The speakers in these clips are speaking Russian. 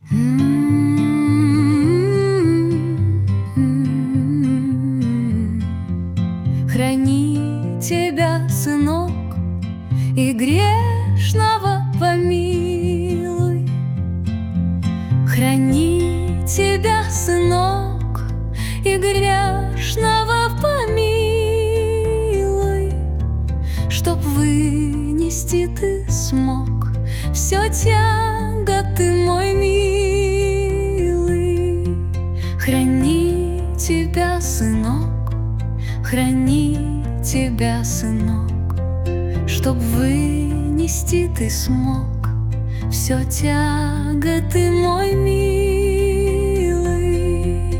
Храни тебя, сынок, и грешного помилуй. Храни тебя, сынок, и грешного помилуй, чтоб вынести ты смог все тяготы, мой милый. Храни тебя, сынок, храни тебя, сынок, чтоб вынести ты смог все тяготы, мой милый.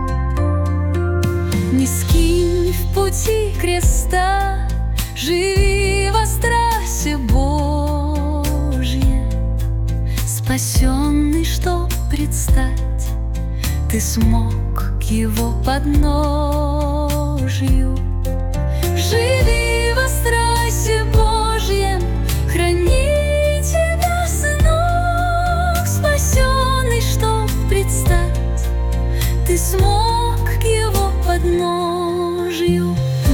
Не скинь в пути креста, живи во страсе Божьей. Спасенный, чтоб предстать, ты смог к его подножию. Живи во страсе Божьем, храни тебя, сынок, спасенный, чтоб предстать, ты смог к его подножию.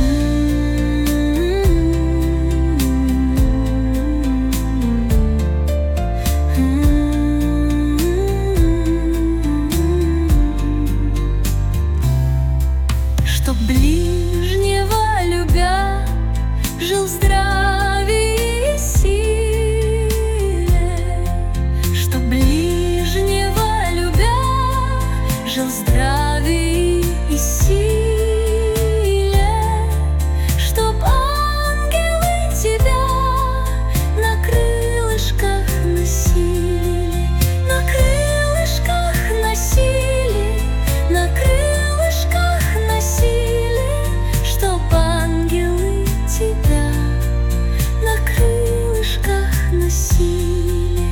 Чтоб ближнего любя, жил в здравии и силе. Чтоб ближнего любя, жил в здравии и силе. Чтоб ангелы тебя на крылышках носили, на крылышках носили, на крылышках носили. Чтоб ангелы тебя на крылышках носили.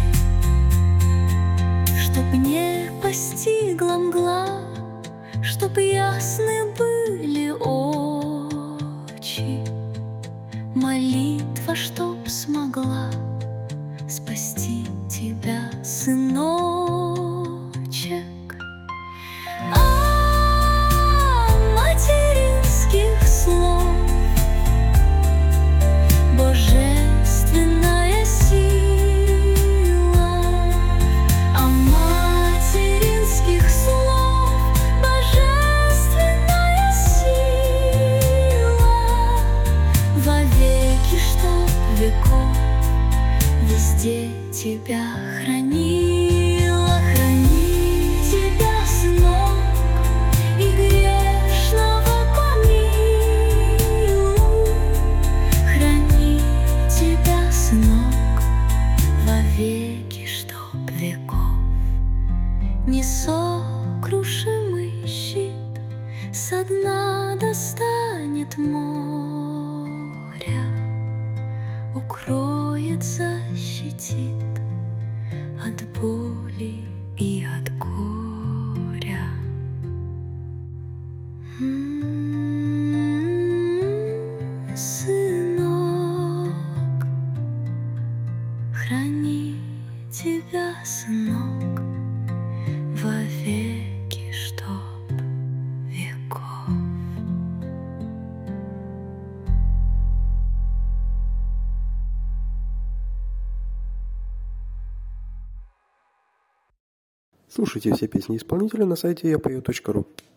Чтоб не постигла мгла, чтоб ясны были очи, молитва, чтоб смогла спасти тебя, сыночек. Материнских слов божественная сила, а материнских слов божественная сила. Вовеки, чтоб веков везде тебя хранила. Храни тебя, сынок, и грешного помилуй. Храни тебя, сынок, вовеки, чтоб веков. Несокрушимый щит со дна достанет моря, укроет, защитит от боли и от горя. Сынок, храни тебя, сынок, вовеки, чтоб веков. Слушайте все песни исполнителя на сайте yapayot.ru.